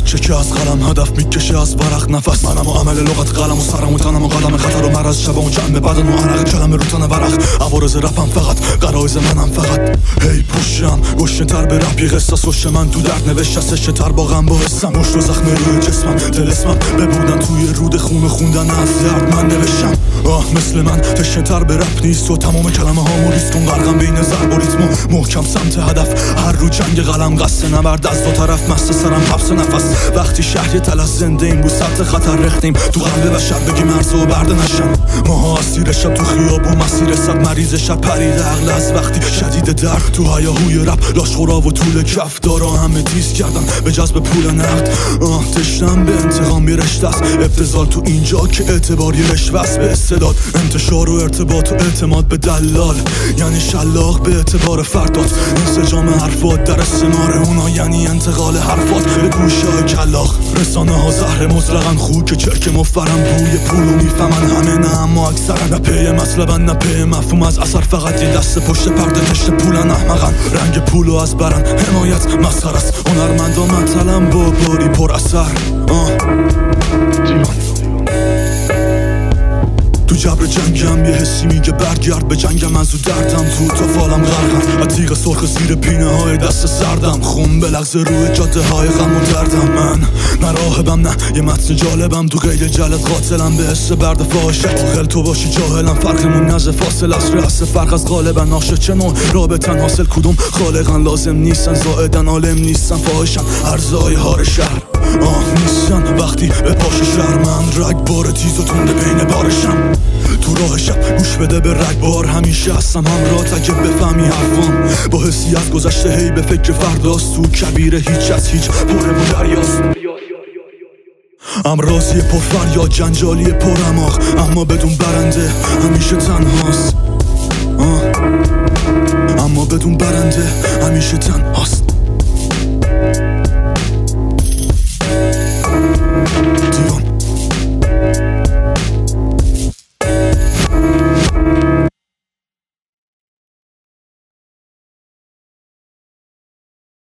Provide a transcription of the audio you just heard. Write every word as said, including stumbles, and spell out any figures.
بچه که از قلم هدف میکشه از ورق نفس. منم و عمل لغت قلم و سرم و تنم و قلم خطر و مرز شبم و جنب بدن و عرق کلمه رو تن ورق. عوارض رپم فقط قرائز منم فقط. هی پشتم گوشه تر به رپ یه قصه سوش من تو درد نوشت سشه تر با غم با حسم. مشت و زخم روی جسمم دل اسمم ببودن توی رود خون خوندن از درد من نوشتم. آه مثل من تشنه تر به رپ نیست و تمام کلمه هامو ریز کن غرقم بین ضرب و ریتم و محکم سمت هدف. هر رو جنگ قلم قصد نبرد از دو طرف مست سرم حبس نفس. وقتی شهر تل از زنده ایم رو سطح خطر رختیم تو قلب بشر بگیم ارز و برده نشن. ماها اسیر شب تو خیاب و مسیر سب مریض شب پرید عقل از وقتی شدید درد تو هیاهوی رپ لاشخورا و طول کف دارا همه تیز کردن به جذب پول نقد. آه تشنم به انتقام میرشت است ابتذال تو اینجا که اعتباری رشوست به استعداد انتشار و ارتباط و اعتماد به دلال یعنی شلاق به اعتبار فردات. انسجام حرفات در استمار اونا یعنی انتقال حرفات به گوشای کلاغ. رسانه ها زهر مطلقن خوک که چرک مفرم بوی پولو میفهمن همه نه اما اکثرن. نپه مطلبن نپه مفهوم از اثر فقط یه دست پشت پرده تشت پولن احمقن. رنگ پولو از برن حمایت مسخر است. هنرمندا مطلم با باری پر اثر. آه تو جبر جنگم یه حسی میگه برگرد به جنگم از او دردم تو تا فالم غرقم. عتیق سرخ زیر پینه های دست سردم خون به لغز روی جاده های غم و دردم. من نه راهبم نه یه متن جالبم تو قید جلد قاتلم به حس برد فاحشت. عاقل تو باشی جاهلم فرقمون نزد فاصل از رأس فرق از غالبن عاشق چه نوع رابطن حاصل کدوم خالقن لازم نیستن زائدن عالم نیستن فاحشن ارزای هار شهر. آه نیستن وقتی به پاش شهر من رگ بار تیز و تنده بین بارشم. تو راه شب گوش بده به رگبار همیشه هستم همراه تگه بفهمی حرفام. با حسی از گذشته هی به فکر فرداست تو کبیر هیچ از هیچ پره و دریاست. امراضی پرفریاد جنجالی پرعماق اما بدون برنده همیشه تنهاست. آه. اما بدون برنده همیشه تنهاست.